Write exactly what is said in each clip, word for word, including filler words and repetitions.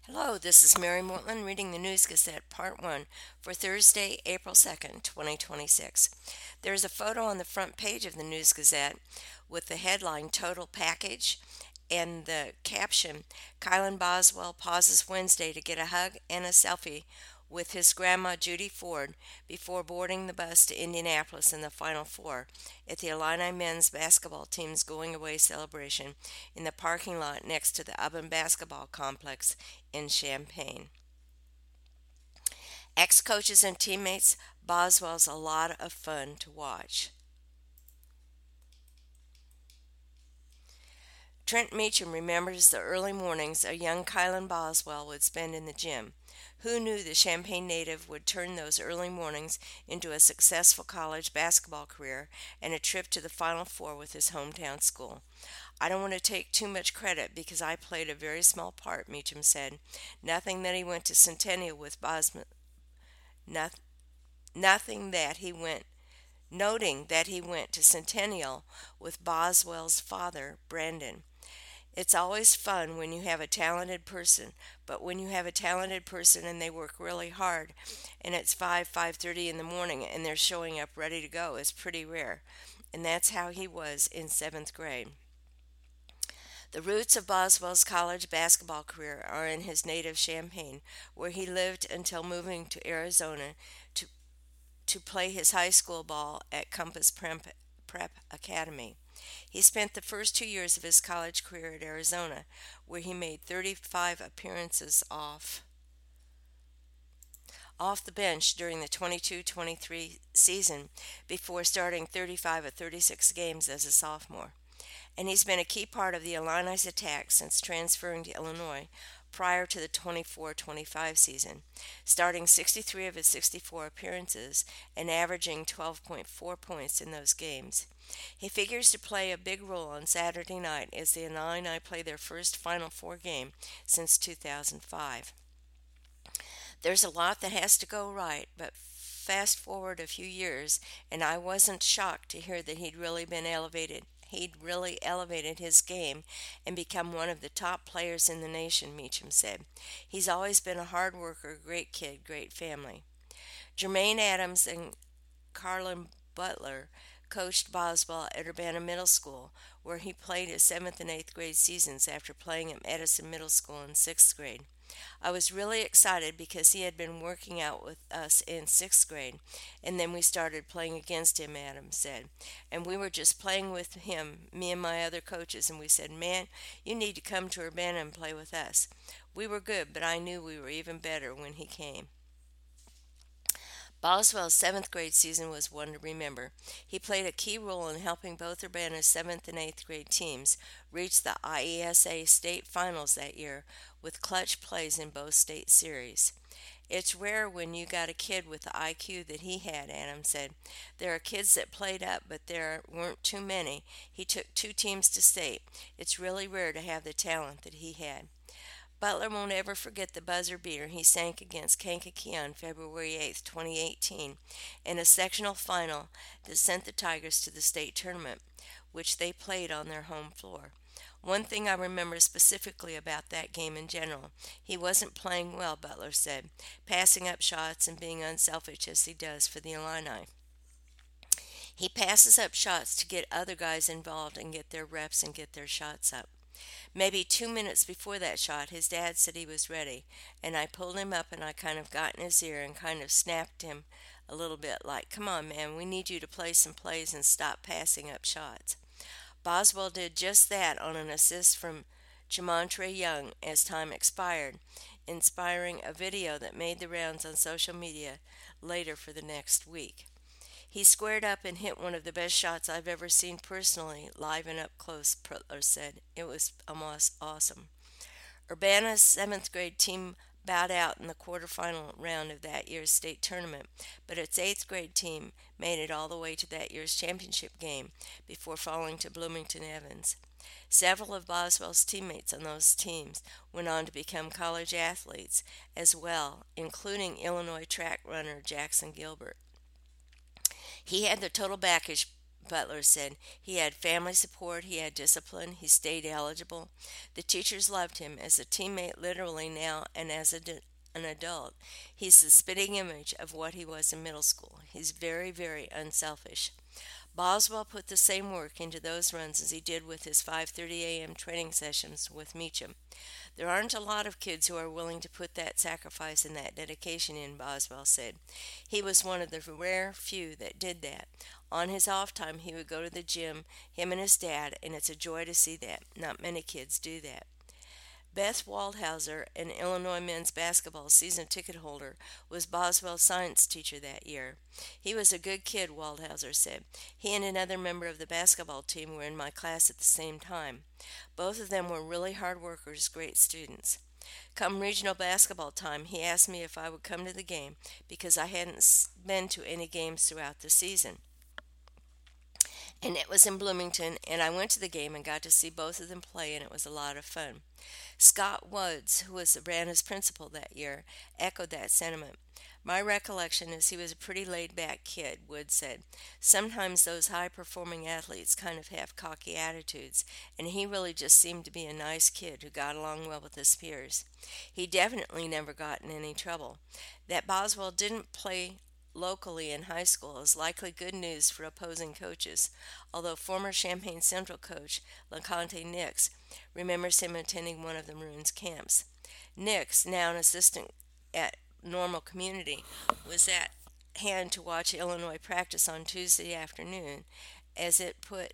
Hello, this is Mary Mortland reading the News Gazette Part one for Thursday, April second, twenty twenty-six. There is a photo on the front page of the News Gazette with the headline Total Package and the caption Kylan Boswell pauses Wednesday to get a hug and a selfie with his grandma Judy Ford before boarding the bus to Indianapolis in the Final Four at the Illini men's basketball team's going away celebration in the parking lot next to the Auburn basketball complex in Champaign. Ex coaches and teammates, Boswell's a lot of fun to watch. Trent Meacham remembers the early mornings a young Kylan Boswell would spend in the gym. Who knew the Champaign native would turn those early mornings into a successful college basketball career and a trip to the Final Four with his hometown school? I don't want to take too much credit because I played a very small part, Meacham said. Nothing that he went to Centennial with Bosman, noth- nothing that he went, noting that he went to Centennial with Boswell's father, Brandon. It's always fun when you have a talented person, but when you have a talented person and they work really hard and it's five, five thirty in the morning and they're showing up ready to go, it's pretty rare. And that's how he was in seventh grade. The roots of Boswell's college basketball career are in his native Champaign, where he lived until moving to Arizona to, to play his high school ball at Compass Prep, Prep Academy. He spent the first two years of his college career at Arizona, where he made thirty-five appearances off off the bench during the twenty-two twenty-three season before starting thirty-five of thirty-six games as a sophomore. And he's been a key part of the Illini's attack since transferring to Illinois prior to the twenty-four twenty-five season, starting sixty-three of his sixty-four appearances and averaging twelve point four points in those games. He figures to play a big role on Saturday night as the Illini play their first Final Four game since two thousand five. There's a lot that has to go right, but fast forward a few years, and I wasn't shocked to hear that he'd really been elevated. He'd really elevated his game and become one of the top players in the nation, Meacham said. He's always been a hard worker, great kid, great family. Jermaine Adams and Carlin Butler coached Boswell at Urbana Middle School, where he played his seventh and eighth grade seasons after playing at Edison Middle School in sixth grade. I was really excited because he had been working out with us in sixth grade, and then we started playing against him, Adams said. And we were just playing with him, me and my other coaches, and we said, Man, you need to come to Urbana and play with us. We were good, but I knew we were even better when he came. Boswell's seventh grade season was one to remember. He played a key role in helping both Urbana's seventh and eighth grade teams reach the I E S A state finals that year with clutch plays in both state series. It's rare when you got a kid with the I Q that he had, Adams said. There are kids that played up, but there weren't too many. He took two teams to state. It's really rare to have the talent that he had. Butler won't ever forget the buzzer beater he sank against Kankakee on February eighth, twenty eighteen, in a sectional final that sent the Tigers to the state tournament, which they played on their home floor. One thing I remember specifically about that game in general, he wasn't playing well, Butler said, passing up shots and being unselfish as he does for the Illini. He passes up shots to get other guys involved and get their reps and get their shots up. Maybe two minutes before that shot, his dad said he was ready, and I pulled him up and I kind of got in his ear and kind of snapped him a little bit like, Come on, man, we need you to play some plays and stop passing up shots. Boswell did just that on an assist from Jamontre Young as time expired, inspiring a video that made the rounds on social media later for the next week. He squared up and hit one of the best shots I've ever seen personally, live and up close, Putler said. It was almost awesome. Urbana's seventh grade team bowed out in the quarterfinal round of that year's state tournament, but its eighth grade team made it all the way to that year's championship game before falling to Bloomington Evans. Several of Boswell's teammates on those teams went on to become college athletes as well, including Illinois track runner Jackson Gilbert. He had the total package, Butler said. He had family support, he had discipline, he stayed eligible. The teachers loved him as a teammate literally now and as a, an adult. He's the spitting image of what he was in middle school. He's very, very unselfish. Boswell put the same work into those runs as he did with his five thirty a m training sessions with Meacham. There aren't a lot of kids who are willing to put that sacrifice and that dedication in, Boswell said. He was one of the rare few that did that. On his off time, he would go to the gym, him and his dad, and it's a joy to see that. Not many kids do that. Beth Waldhauser, an Illinois men's basketball season ticket holder, was Boswell's science teacher that year. He was a good kid, Waldhauser said. He and another member of the basketball team were in my class at the same time. Both of them were really hard workers, great students. Come regional basketball time, he asked me if I would come to the game because I hadn't been to any games throughout the season. And it was in Bloomington, and I went to the game and got to see both of them play, and it was a lot of fun. Scott Woods, who was Savannah's principal that year, echoed that sentiment. My recollection is he was a pretty laid-back kid, Woods said. Sometimes those high-performing athletes kind of have cocky attitudes, and he really just seemed to be a nice kid who got along well with his peers. He definitely never got in any trouble. That Boswell didn't play locally in high school is likely good news for opposing coaches, although former Champaign Central coach LeConte Nix remembers him attending one of the Maroons' camps. Nix, now an assistant at Normal Community, was at hand to watch Illinois practice on Tuesday afternoon as it put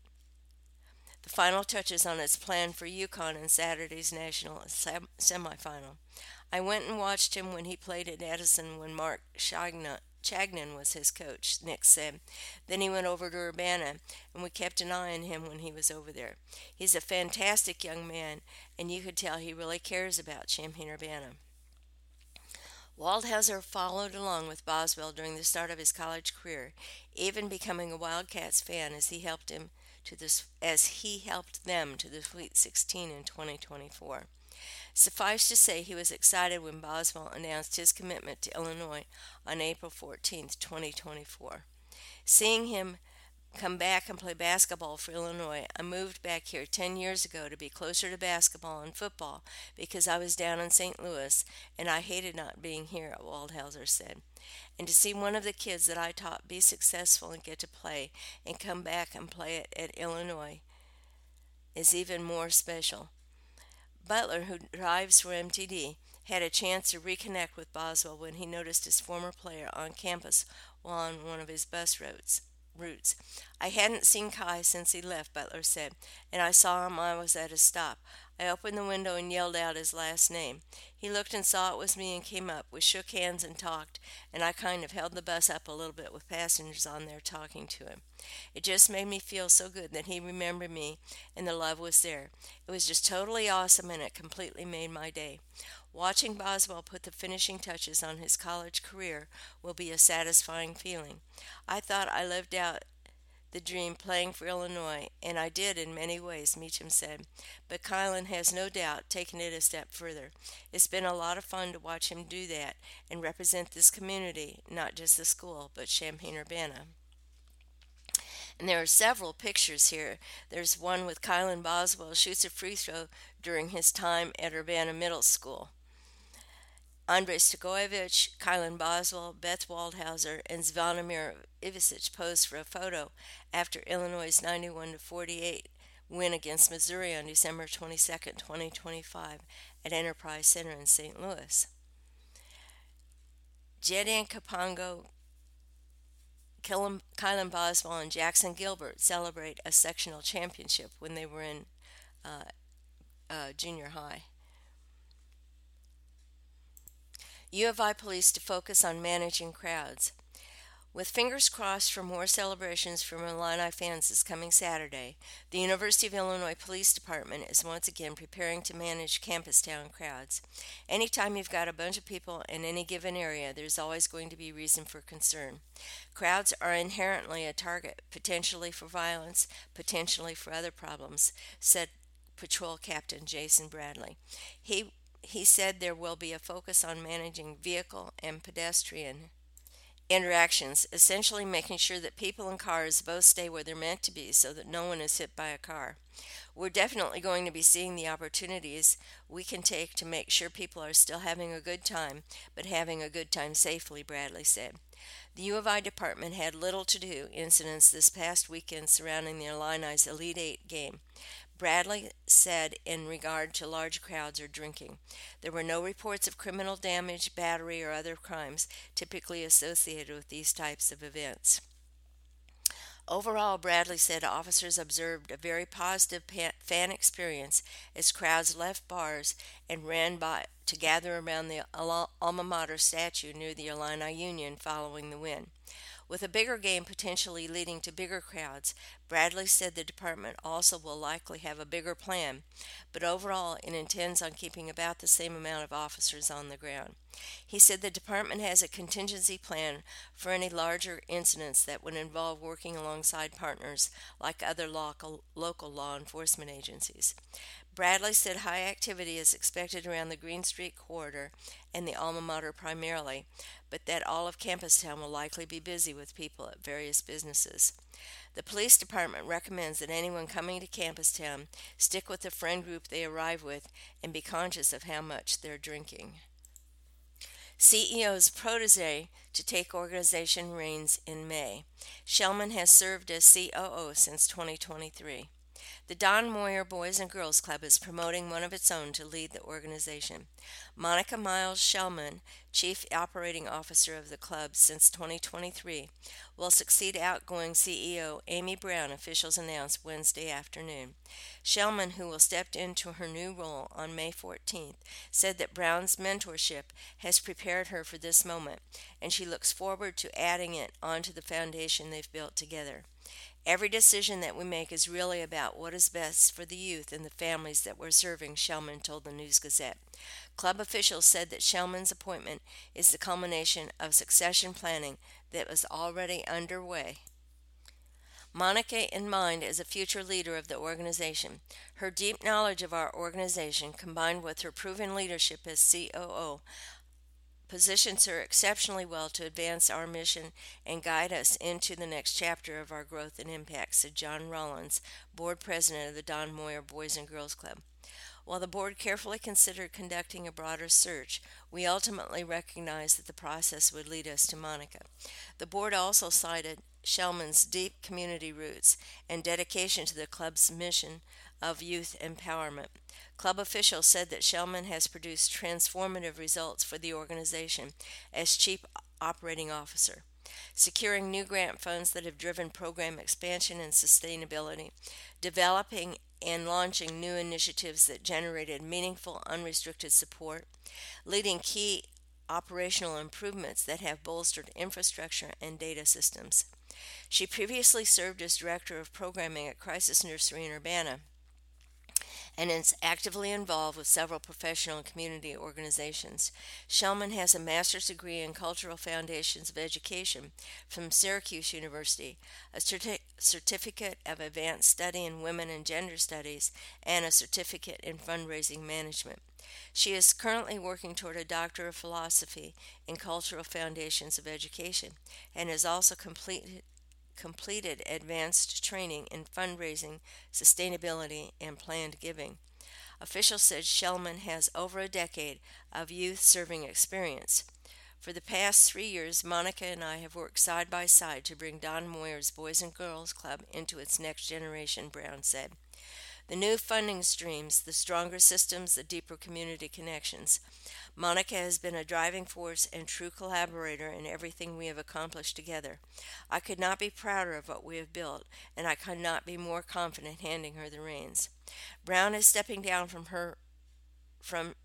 the final touches on its plan for UConn in Saturday's national sem- semifinal. I went and watched him when he played at Edison when Mark Chagnon Chagnon was his coach, Nix said. Then he went over to Urbana, and we kept an eye on him when he was over there. He's a fantastic young man, and you could tell he really cares about Champaign-Urbana. Waldhauser followed along with Boswell during the start of his college career, even becoming a Wildcats fan as he helped him to the, as he helped them to the Sweet sixteen in twenty twenty-four. Suffice to say, he was excited when Boswell announced his commitment to Illinois on April fourteenth, twenty twenty-four. Seeing him come back and play basketball for Illinois, I moved back here ten years ago to be closer to basketball and football because I was down in Saint Louis and I hated not being here, Waldhauser said. And to see one of the kids that I taught be successful and get to play and come back and play it at Illinois is even more special. Butler, who drives for M T D, had a chance to reconnect with Boswell when he noticed his former player on campus while on one of his bus routes. routes. I hadn't seen Kai since he left, Butler said, and I saw him I was at a stop. I opened the window and yelled out his last name. He looked and saw it was me and came up. We shook hands and talked, and I kind of held the bus up a little bit with passengers on there talking to him. It just made me feel so good that he remembered me and the love was there. It was just totally awesome, and it completely made my day. Watching Boswell put the finishing touches on his college career will be a satisfying feeling. I thought I lived out the dream playing for Illinois, and I did in many ways, Meacham said. But Kylan has no doubt taken it a step further. It's been a lot of fun to watch him do that and represent this community, not just the school, but Champaign-Urbana. And there are several pictures here. There's one with Kylan Boswell shoots a free throw during his time at Urbana Middle School. Andrei Stojkovic, Kylan Boswell, Beth Waldhauser, and Zvonimir Ivicic posed for a photo after Illinois' ninety-one to forty-eight win against Missouri on December twenty-second, twenty twenty-five at Enterprise Center in Saint Louis. Jedan Kapongo, Kylan Boswell, and Jackson Gilbert celebrate a sectional championship when they were in uh, uh, junior high. U of I police to focus on managing crowds. With fingers crossed for more celebrations from Illini fans this coming Saturday, the University of Illinois Police Department is once again preparing to manage campus town crowds. Anytime you've got a bunch of people in any given area, there's always going to be reason for concern. Crowds are inherently a target, potentially for violence, potentially for other problems, said Patrol Captain Jason Bradley. He He said there will be a focus on managing vehicle and pedestrian interactions, essentially making sure that people and cars both stay where they're meant to be so that no one is hit by a car. We're definitely going to be seeing the opportunities we can take to make sure people are still having a good time, but having a good time safely, Bradley said. The U of I department had little to do incidents this past weekend surrounding the Illini's Elite Eight game. Bradley said in regard to large crowds or drinking, there were no reports of criminal damage, battery, or other crimes typically associated with these types of events. Overall, Bradley said officers observed a very positive fan experience as crowds left bars and ran by to gather around the alma mater statue near the Illini Union following the win. With a bigger game potentially leading to bigger crowds, Bradley said the department also will likely have a bigger plan, but overall it intends on keeping about the same amount of officers on the ground. He said the department has a contingency plan for any larger incidents that would involve working alongside partners like other local, local law enforcement agencies. Bradley said high activity is expected around the Green Street corridor and the alma mater primarily, but that all of Campustown will likely be busy with people at various businesses. The police department recommends that anyone coming to Campustown stick with the friend group they arrive with and be conscious of how much they're drinking. C E O's protege to take organization reins in May. Shellman has served as C O O since twenty twenty-three. The Don Moyer Boys and Girls Club is promoting one of its own to lead the organization. Monica Miles Shellman, Chief Operating Officer of the club since twenty twenty-three, will succeed outgoing C E O Amy Brown, officials announced Wednesday afternoon. Shellman, who will step into her new role on May fourteenth, said that Brown's mentorship has prepared her for this moment, and she looks forward to adding it onto the foundation they've built together. Every decision that we make is really about what is best for the youth and the families that we're serving, Shellman told the News Gazette. Club officials said that Shellman's appointment is the culmination of succession planning that was already underway. Monica in mind as a future leader of the organization. Her deep knowledge of our organization, combined with her proven leadership as C O O, positions her exceptionally well to advance our mission and guide us into the next chapter of our growth and impact, said John Rollins, board president of the Don Moyer Boys and Girls Club. While the board carefully considered conducting a broader search, we ultimately recognized that the process would lead us to Monica. The board also cited Shellman's deep community roots and dedication to the club's mission of youth empowerment. Club officials said that Shellman has produced transformative results for the organization as Chief Operating Officer, securing new grant funds that have driven program expansion and sustainability, developing and launching new initiatives that generated meaningful, unrestricted support, leading key operational improvements that have bolstered infrastructure and data systems. She previously served as Director of Programming at Crisis Nursery in Urbana, and is actively involved with several professional and community organizations. Shellman has a master's degree in Cultural Foundations of Education from Syracuse University, a certi- certificate of Advanced Study in Women and Gender Studies, and a certificate in Fundraising Management. She is currently working toward a Doctor of Philosophy in Cultural Foundations of Education, and has also completed completed advanced training in fundraising, sustainability, and planned giving. Officials said Shellman has over a decade of youth serving experience. For the past three years, Monica and I have worked side by side to bring Don Moyer's Boys and Girls Club into its next generation, Brown said. The new funding streams, the stronger systems, the deeper community connections. Monica has been a driving force and true collaborator in everything we have accomplished together. I could not be prouder of what we have built, and I could not be more confident handing her the reins. Brown is stepping down from her from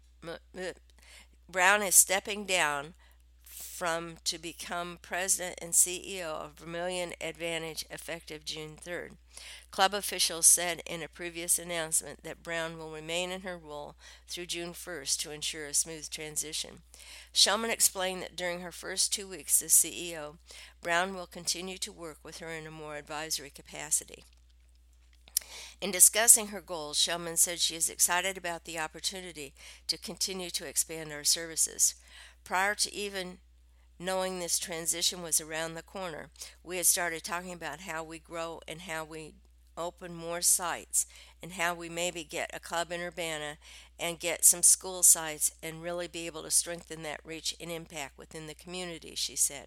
Brown is stepping down from to become president and C E O of Vermilion Advantage effective June third. Club officials said in a previous announcement that Brown will remain in her role through June first to ensure a smooth transition. Shellman explained that during her first two weeks as C E O, Brown will continue to work with her in a more advisory capacity. In discussing her goals, Shellman said she is excited about the opportunity to continue to expand our services. Prior to even knowing this transition was around the corner, we had started talking about how we grow and how we open more sites and how we maybe get a club in Urbana and get some school sites and really be able to strengthen that reach and impact within the community, she said.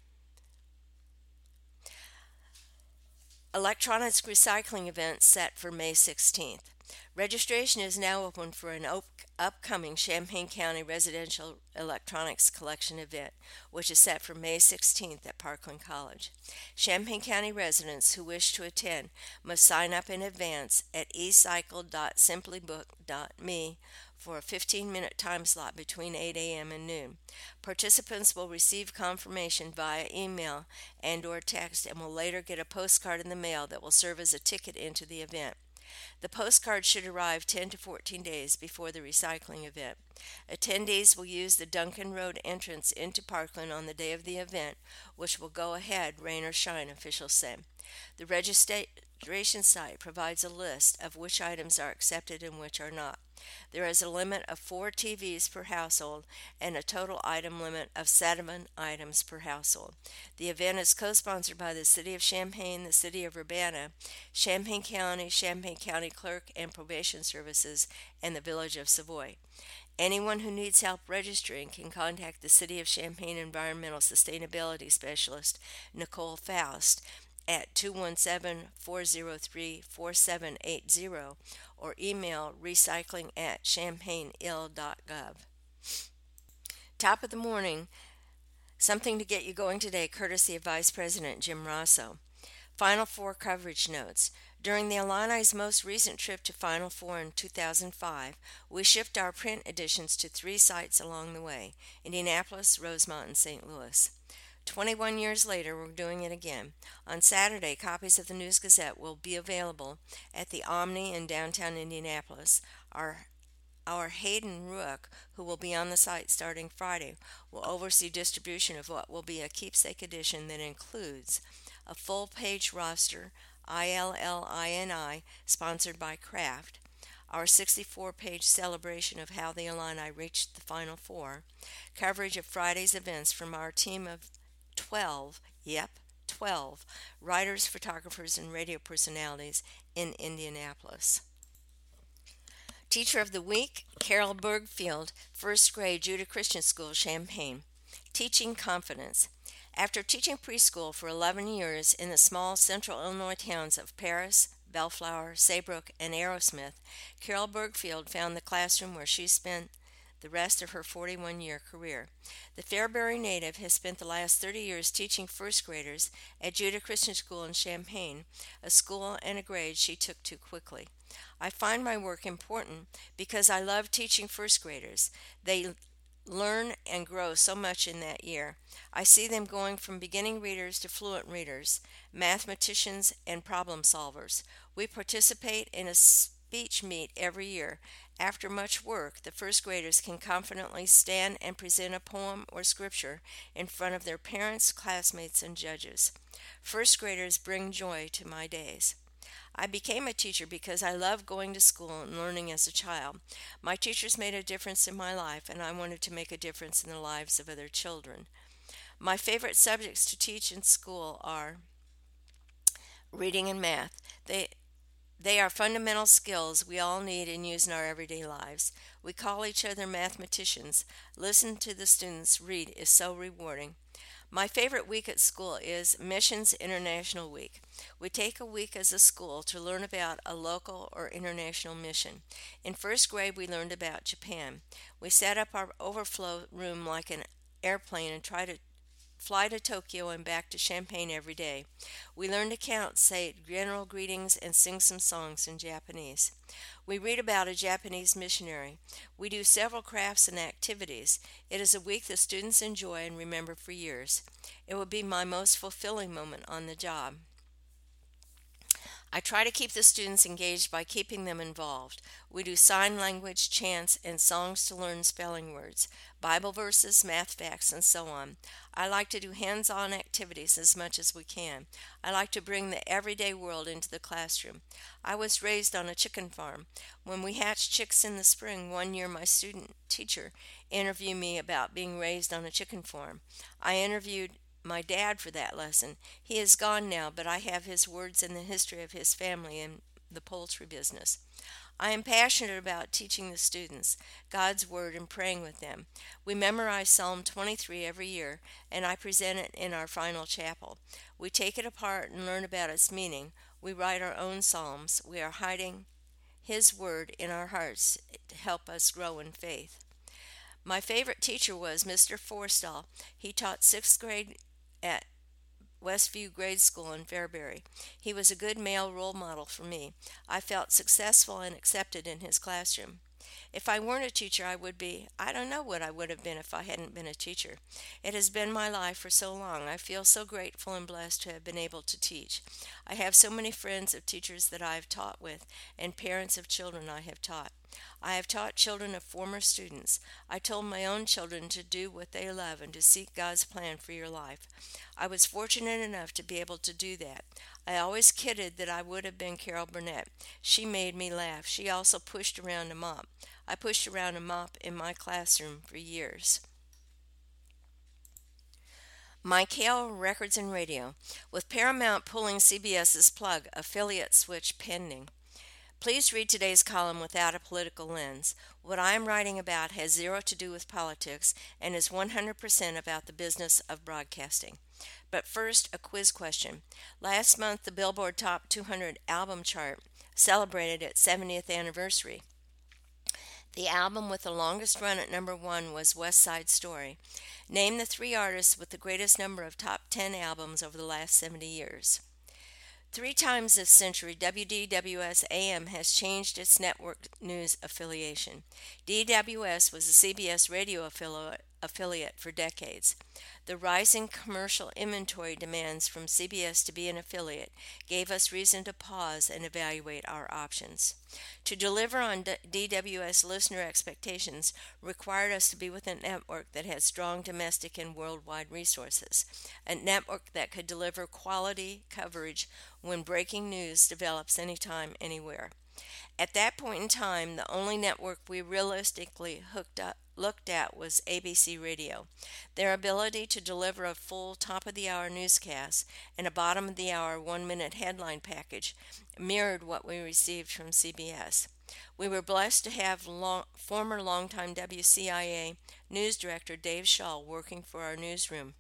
Electronics recycling event set for May sixteenth. Registration is now open for an op- upcoming Champaign County Residential Electronics Collection event, which is set for May sixteenth at Parkland College. Champaign County residents who wish to attend must sign up in advance at e cycle dot simply book dot me for a fifteen-minute time slot between eight a.m. and noon. Participants will receive confirmation via email and or text and will later get a postcard in the mail that will serve as a ticket into the event. The postcard should arrive ten to fourteen days before the recycling event. Attendees will use the Duncan Road entrance into Parkland on the day of the event, which will go ahead, rain or shine, officials say. The registration site provides a list of which items are accepted and which are not. There is a limit of four T Vs per household and a total item limit of seven items per household. The event is co-sponsored by the City of Champaign, the City of Urbana, Champaign County, Champaign County Clerk and Probation Services, and the Village of Savoy. Anyone who needs help registering can contact the City of Champaign Environmental Sustainability Specialist, Nicole Faust, at two one seven, four zero three, four seven eight zero or email recycling at champaignill dot gov. Top of the morning, something to get you going today, courtesy of Vice President Jim Rosso. Final Four coverage notes. During the Illini's most recent trip to Final Four in two thousand five, we shipped our print editions to three sites along the way: Indianapolis, Rosemont, and Saint Louis. twenty-one years later, we're doing it again. On Saturday, copies of the News Gazette will be available at the Omni in downtown Indianapolis. Our Our Hayden Rook, who will be on the site starting Friday, will oversee distribution of what will be a keepsake edition that includes a full-page roster, I L L I N I, sponsored by Kraft, our sixty-four page celebration of how the Illini reached the Final Four, coverage of Friday's events from our team of twelve, yep, twelve, writers, photographers, and radio personalities in Indianapolis. Teacher of the Week, Carol Bergfield, first grade, Judah Christian School, Champaign. Teaching confidence. After teaching preschool for eleven years in the small central Illinois towns of Paris, Bellflower, Saybrook, and Aerosmith, Carol Bergfield found the classroom where she spent the rest of her forty-one-year career. The Fairbury native has spent the last thirty years teaching first graders at Judah Christian School in Champaign, a school and a grade she took to quickly. I find my work important because I love teaching first graders. They learn and grow so much in that year. I see them going from beginning readers to fluent readers, mathematicians, and problem solvers. We participate in a speech meet every year. After much work, the first graders can confidently stand and present a poem or scripture in front of their parents, classmates, and judges. First graders bring joy to my days. I became a teacher because I loved going to school and learning as a child. My teachers made a difference in my life, and I wanted to make a difference in the lives of other children. My favorite subjects to teach in school are reading and math. They They are fundamental skills we all need and use in our everyday lives. We call each other mathematicians. Listen to the students read is so rewarding. My favorite week at school is Missions International Week. We take a week as a school to learn about a local or international mission. In first grade, we learned about Japan. We set up our overflow room like an airplane and tried to fly to Tokyo and back to Champaign every day. We learn to count, say general greetings, and sing some songs in Japanese. We read about a Japanese missionary. We do several crafts and activities. It is a week the students enjoy and remember for years. It will be my most fulfilling moment on the job. I try to keep the students engaged by keeping them involved. We do sign language, chants, and songs to learn spelling words, Bible verses, math facts, and so on. I like to do hands-on activities as much as we can. I like to bring the everyday world into the classroom. I was raised on a chicken farm. When we hatched chicks in the spring, one year my student teacher interview me about being raised on a chicken farm. I interviewed my dad for that lesson. He is gone now, but I have his words and the history of his family in the poultry business. I am passionate about teaching the students God's Word and praying with them. We memorize Psalm twenty-three every year, and I present it in our final chapel. We take it apart and learn about its meaning. We write our own psalms. We are hiding His Word in our hearts to help us grow in faith. My favorite teacher was Mister Forstall. He taught sixth grade at Westview Grade School in Fairbury. He was a good male role model for me. I felt successful and accepted in his classroom. If I weren't a teacher, I would be. I don't know what I would have been if I hadn't been a teacher. It has been my life for so long. I feel so grateful and blessed to have been able to teach. I have so many friends of teachers that I have taught with and parents of children I have taught. I have taught children of former students. I told my own children to do what they love and to seek God's plan for your life. I was fortunate enough to be able to do that. I always kidded that I would have been Carol Burnett. She made me laugh. She also pushed around a mop. I pushed around a mop in my classroom for years. Michael Records and Radio. With Paramount pulling CBS's plug, affiliate switch pending. Please read today's column without a political lens. What I am writing about has zero to do with politics and is one hundred percent about the business of broadcasting. But first, a quiz question. Last month, the Billboard Top two hundred album chart celebrated its seventieth anniversary. The album with the longest run at number one was West Side Story. Name the three artists with the greatest number of top ten albums over the last seventy years. Three times this century, W D W S A M has changed its network news affiliation. D W S was a C B S radio affili- affiliate for decades. The rising commercial inventory demands from C B S to be an affiliate gave us reason to pause and evaluate our options. To deliver on D W S listener expectations required us to be with a network that had strong domestic and worldwide resources, a network that could deliver quality coverage when breaking news develops anytime, anywhere. At that point in time, the only network we realistically hooked up, looked at was A B C Radio. Their ability to deliver a full top-of-the-hour newscast and a bottom-of-the-hour one-minute headline package mirrored what we received from C B S. We were blessed to have long, former longtime W C I A news director Dave Shaw working for our newsroom.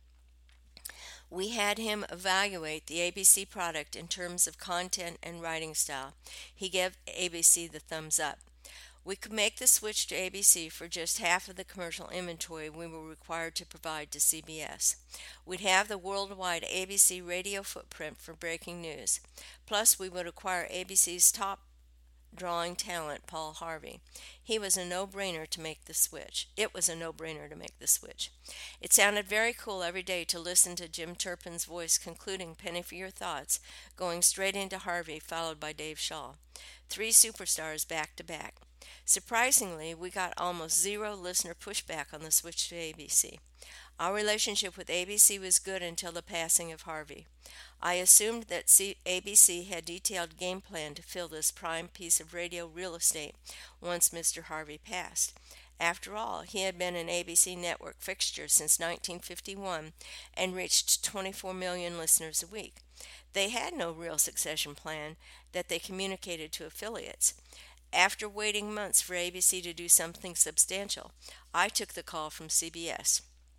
We had him evaluate the A B C product in terms of content and writing style. He gave A B C the thumbs up. We could make the switch to A B C for just half of the commercial inventory we were required to provide to C B S. We'd have the worldwide A B C radio footprint for breaking news. Plus, we would acquire A B C's top drawing talent, Paul Harvey. He was a no-brainer to make the switch. It was a no-brainer to make the switch. It sounded very cool every day to listen to Jim Turpin's voice concluding Penny for Your Thoughts, going straight into Harvey, followed by Dave Shaw. Three superstars back to back. Surprisingly, we got almost zero listener pushback on the switch to A B C. Our relationship with A B C was good until the passing of Harvey. I assumed that C- A B C had detailed game plan to fill this prime piece of radio real estate once Mister Harvey passed. After all, he had been an A B C network fixture since nineteen fifty-one and reached twenty-four million listeners a week. They had no real succession plan that they communicated to affiliates. After waiting months for A B C to do something substantial, I took the call from C B S.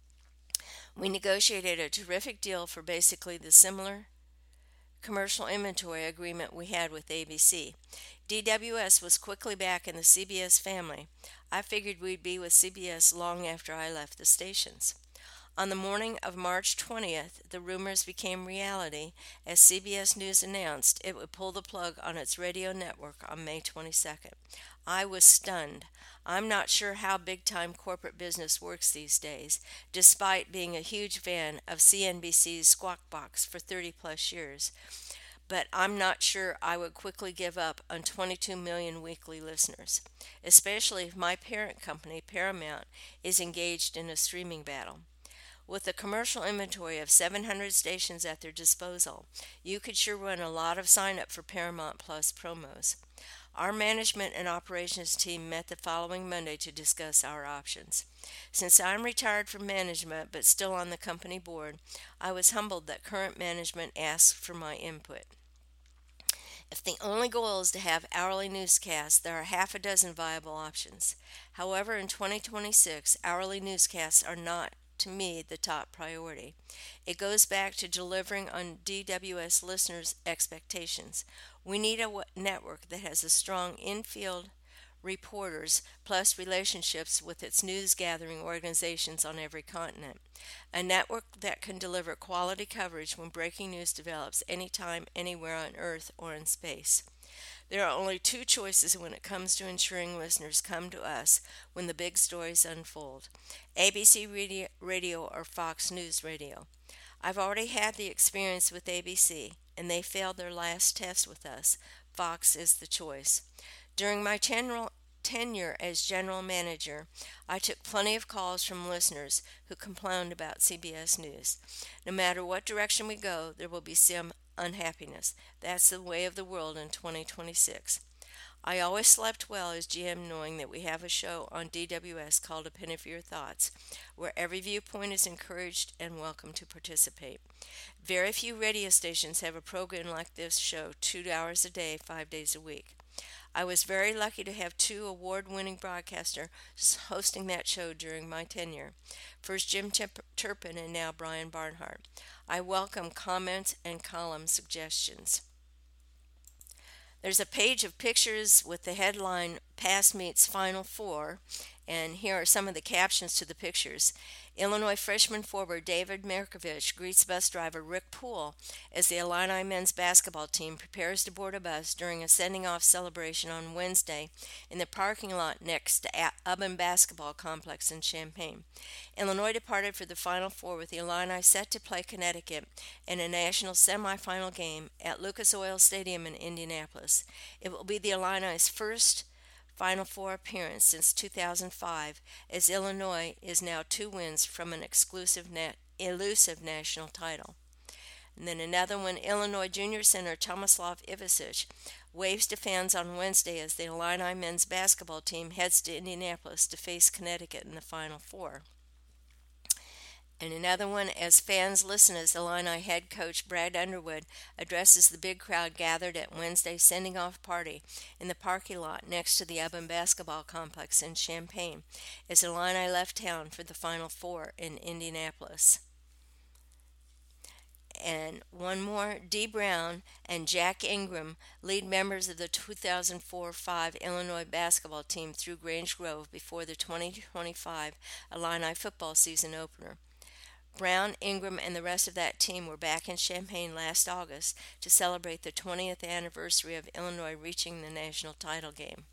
We negotiated a terrific deal for basically the similar commercial inventory agreement we had with A B C. D W S was quickly back in the C B S family. I figured we'd be with C B S long after I left the stations. On the morning of March twentieth, the rumors became reality as C B S News announced it would pull the plug on its radio network on May twenty-second. I was stunned. I'm not sure how big-time corporate business works these days, despite being a huge fan of C N B C's Squawk Box for thirty plus years. But I'm not sure I would quickly give up on twenty-two million weekly listeners, especially if my parent company, Paramount, is engaged in a streaming battle. With a commercial inventory of seven hundred stations at their disposal, you could sure run a lot of sign up for Paramount Plus promos. Our management and operations team met the following Monday to discuss our options. Since I'm retired from management but still on the company board, I was humbled that current management asked for my input. If the only goal is to have hourly newscasts, there are half a dozen viable options. However, in twenty twenty-six, hourly newscasts are not, to me, the top priority. It goes back to delivering on D W S listeners' expectations. We need a network that has a strong infield reporters plus relationships with its news gathering organizations on every continent. A network that can deliver quality coverage when breaking news develops anytime, anywhere on Earth or in space. There are only two choices when it comes to ensuring listeners come to us when the big stories unfold: A B C Radio, Radio or Fox News Radio. I've already had the experience with A B C, and they failed their last test with us. Fox is the choice. During my ten- tenure as general manager, I took plenty of calls from listeners who complained about C B S News. No matter what direction we go, there will be some unhappiness. That's the way of the world in twenty twenty-six. I always slept well as G M knowing that we have a show on D W S called A Penny for Your Thoughts, where every viewpoint is encouraged and welcome to participate. Very few radio stations have a program like this show, two hours a day, five days a week. I was very lucky to have two award-winning broadcasters hosting that show during my tenure. First Jim Turpin and now Brian Barnhart. I welcome comments and column suggestions. There's a page of pictures with the headline Past Meets Final Four, and here are some of the captions to the pictures. Illinois freshman forward David Markovich greets bus driver Rick Poole as the Illini men's basketball team prepares to board a bus during a sending-off celebration on Wednesday in the parking lot next to Ubben Basketball Complex in Champaign. Illinois departed for the Final Four with the Illini set to play Connecticut in a national semifinal game at Lucas Oil Stadium in Indianapolis. It will be the Illini's first Final Four appearance since two thousand five, as Illinois is now two wins from an exclusive nat- elusive national title. And then another one, Illinois Junior Center Tomislav Ivicic waves to fans on Wednesday as the Illini men's basketball team heads to Indianapolis to face Connecticut in the Final Four. And another one, as fans listen as Illini head coach Brad Underwood addresses the big crowd gathered at Wednesday's sending-off party in the parking lot next to the Ubben Basketball Complex in Champaign as Illini left town for the Final Four in Indianapolis. And one more, Dee Brown and Jack Ingram lead members of the two thousand four five Illinois basketball team through Grange Grove before the twenty twenty-five Illini football season opener. Brown, Ingram, and the rest of that team were back in Champaign last August to celebrate the twentieth anniversary of Illinois reaching the national title game.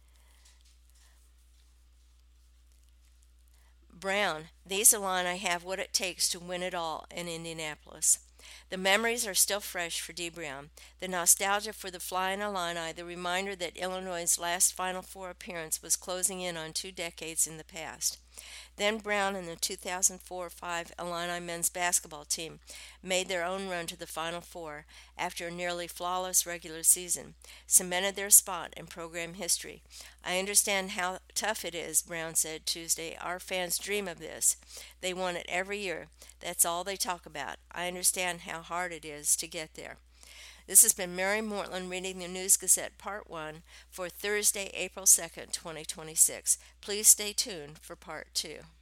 Brown, these Illini have what it takes to win it all in Indianapolis. The memories are still fresh for Dee Brown. The nostalgia for the Flying Illini, the reminder that Illinois' last Final Four appearance was closing in on two decades in the past. Then Brown and the two thousand four five Illini men's basketball team made their own run to the Final Four after a nearly flawless regular season, cemented their spot in program history. I understand how tough it is, Brown said Tuesday. Our fans dream of this. They want it every year. That's all they talk about. I understand how hard it is to get there. This has been Mary Mortland reading the News Gazette Part one for Thursday, April second, twenty twenty-six. Please stay tuned for Part two.